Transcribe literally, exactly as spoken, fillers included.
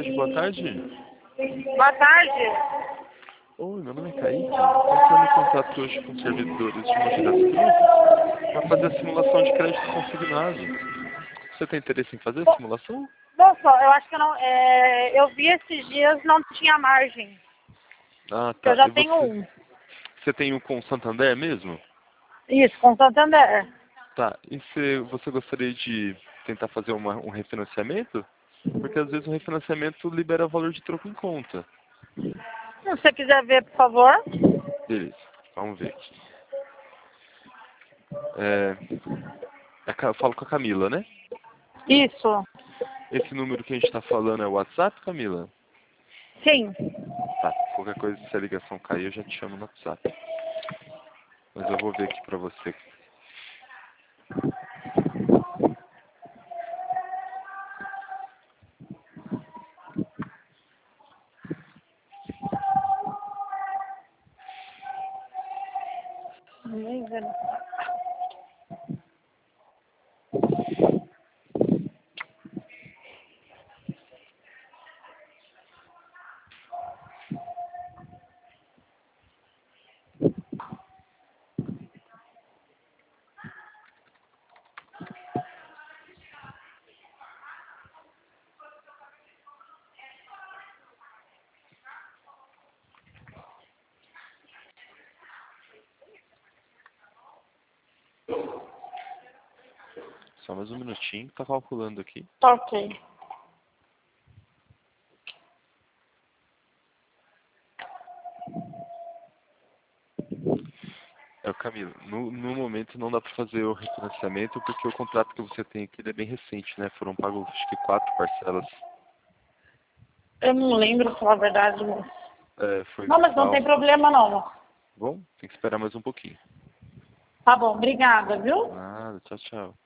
tarde, boa tarde. Boa tarde. Oi, meu nome é Kaique. Entrando em contato hoje com servidores de Mogi das Cruzes para fazer a simulação de crédito consignado. Você tem interesse em fazer a simulação? Moço, eu acho que eu não. É, eu vi esses dias, não tinha margem. Ah, tá. Eu já E tenho você, um. você tem um com o Santander mesmo? Isso, com Santander. Tá. E se você gostaria de tentar fazer uma, um refinanciamento? Porque às vezes o refinanciamento libera valor de troco em conta. Se você quiser ver, por favor. Beleza, vamos ver aqui. É, é Ca- eu falo com a Camila, né? Isso. Esse número que a gente está falando é o WhatsApp, Camila? Sim. Tá, qualquer coisa, se a ligação cair, eu já te chamo no WhatsApp. Mas eu vou ver aqui pra você. Só mais um minutinho, tá calculando aqui. Ok. É, Camila, no, no momento não dá pra fazer o refinanciamento porque o contrato que você tem aqui ele é bem recente, né? Foram pagos acho que quatro parcelas. Eu não lembro, pra falar a verdade, moço. É, foi Não, mas não tem salvo. problema, não. Bom, tem que esperar mais um pouquinho. Tá bom, obrigada, viu? Nada, tchau, tchau.